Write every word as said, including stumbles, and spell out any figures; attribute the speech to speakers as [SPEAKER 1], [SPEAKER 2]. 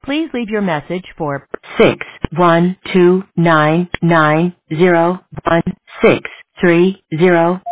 [SPEAKER 1] Please leave your message for six one two nine nine zero one six three zero.